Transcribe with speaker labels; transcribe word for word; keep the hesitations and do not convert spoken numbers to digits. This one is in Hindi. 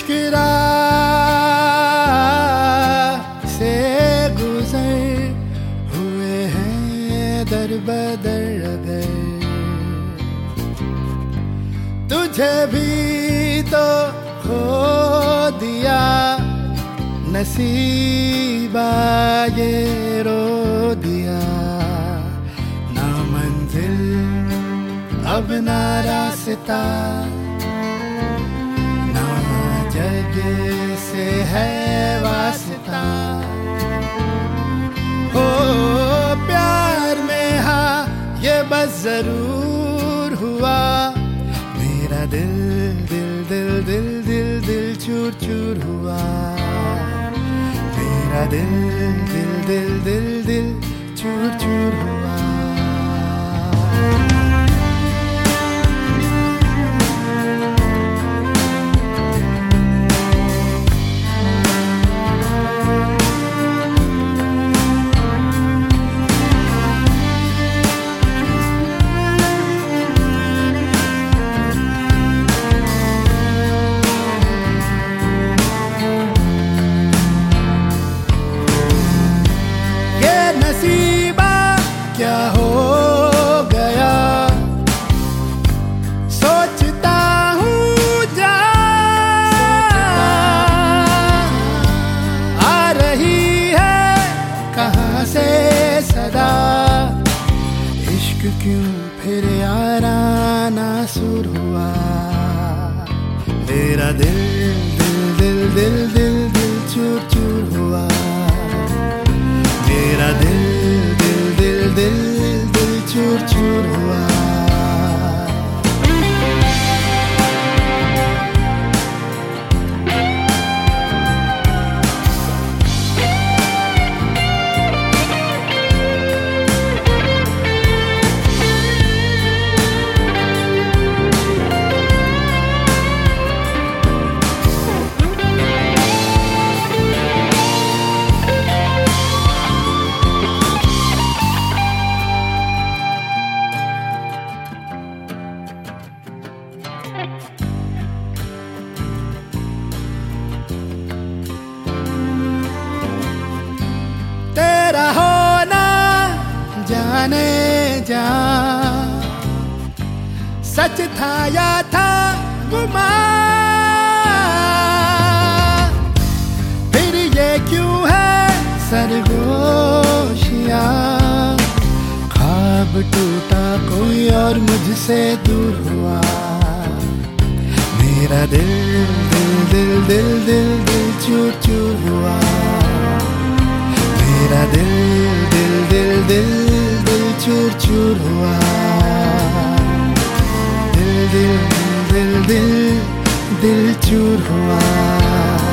Speaker 1: इश्क राह से गुजर हुए हैं दर बदर अगर तुझे भी तो खो दिया नसीबा ये रो दिया ना मंजिल अब ना रास्ता ना जगह से है वास्ता हो प्यार में हाँ ये बस जरूर हुआ मेरा दिल दिल दिल दिल दिल दिल चूर चूर हुआ मेरा दिल दिल दिल दिल दिल चूर चूर हुआ नसीबा क्या हो गया सोचता हूँ जा आ रही है कहाँ से सदा इश्क क्यों फिर याराना सुर हुआ मेरा दिल दिल दिल दिल दिल दिल चूर चूर हुआ मेरा दिल दिल दिल दिल दिल चूर चूर हुआ तेरा होना जाने जा सच था या था गुमा फिर ये क्यों है सरगोशियां ख्वाब टूटा कोई और मुझसे दूर हुआ मेरा दिल दिल दिल दिल दिल दिल चूर चूर हुआ मेरा दिल दिल दिल दिल दिल चूर चूर हुआ दिल दिल दिल दिल दिल चूर हुआ।